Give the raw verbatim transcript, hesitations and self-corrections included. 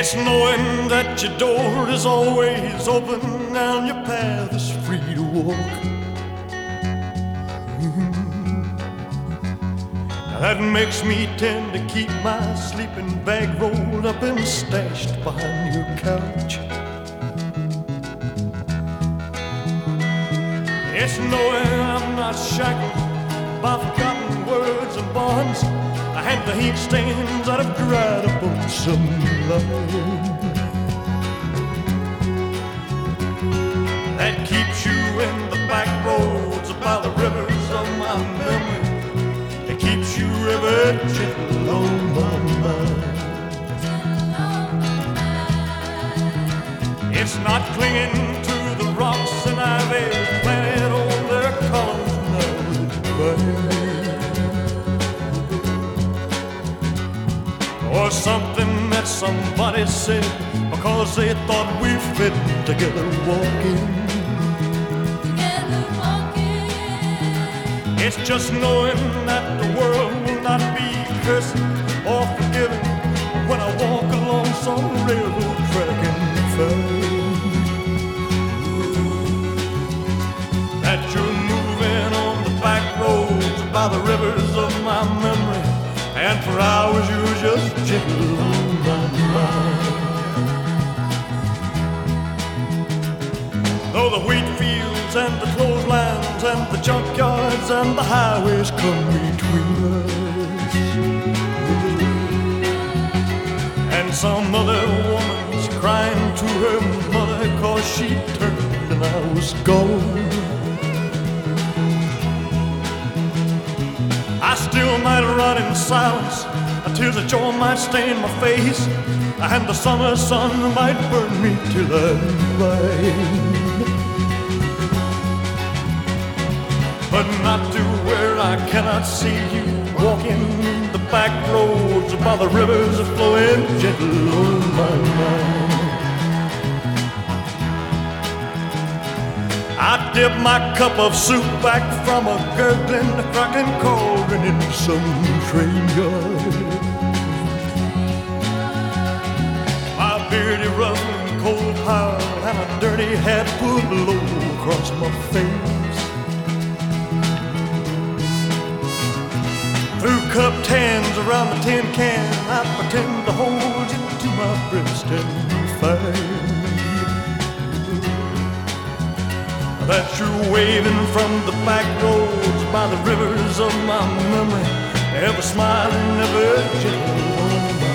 It's knowing that your door is always open and your path is free to walk. Mm-hmm. That makes me tend to keep my sleeping bag rolled up and stashed behind your couch. It's knowing I'm not shackled by forgotten words and bonds and the heat stains that have dried up on some line. That keeps you in the back roads by the rivers of my memory. It keeps you ever gentle on my mind. It's not clinging to the rocks and ivy planted on their columns now that burn. Or something that somebody said because they thought we fit together walking. Together walking. It's just knowing that the world will not be cursing or forgiving when I walk along some railroad track and find that you're moving on the back roads by the rivers of my memory. And for hours you were just gentle on my mind. Though the wheat fields and the clotheslines and the junkyards and the highways come between us, and some other woman's crying to her mother 'cause she turned and I was gone, I still might run in silence, tears of joy might stain my face, and the summer sun might burn me till I'm blind. But not to where I cannot see you walking the back roads by the rivers flowing gentle on my mind. I dip my cup of soup back from a gurgling, cracking cauldron in some train yard. My beardy, ruffling coal pile and a dirty hat pulled low across my face. Through cupped hands around the tin can, I pretend to hold you to my breast and fight. That you're waving from the back roads by the rivers of my memory, ever smiling, ever gentle on my